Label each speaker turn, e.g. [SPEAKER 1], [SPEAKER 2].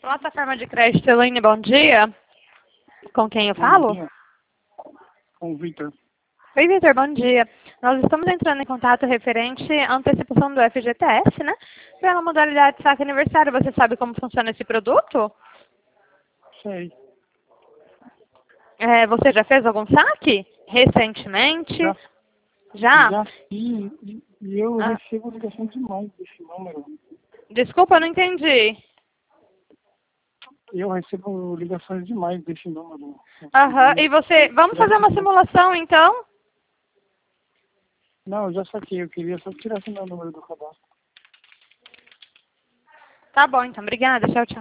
[SPEAKER 1] Plataforma de crédito, Elaine, bom dia. Com quem eu falo?
[SPEAKER 2] Bom dia. Com o Vitor.
[SPEAKER 1] Oi, Vitor, bom dia. Nós estamos entrando em contato referente à antecipação do FGTS, né? Pela modalidade saque aniversário. Você sabe como funciona esse produto?
[SPEAKER 2] Sei.
[SPEAKER 1] Você já fez algum saque? Recentemente?
[SPEAKER 2] Já,
[SPEAKER 1] Já?
[SPEAKER 2] já fiz e eu
[SPEAKER 1] Ah,
[SPEAKER 2] recebo ligação demais desse número.
[SPEAKER 1] desculpa, eu não entendi.
[SPEAKER 2] Eu recebo ligações demais desse número.
[SPEAKER 1] Aham, e você... Vamos
[SPEAKER 2] Será
[SPEAKER 1] fazer uma
[SPEAKER 2] que...
[SPEAKER 1] simulação, então?
[SPEAKER 2] Não, eu já saquei. Eu queria só tirar esse meu número do cadastro.
[SPEAKER 1] Tá bom, então. Obrigada. Tchau, tchau.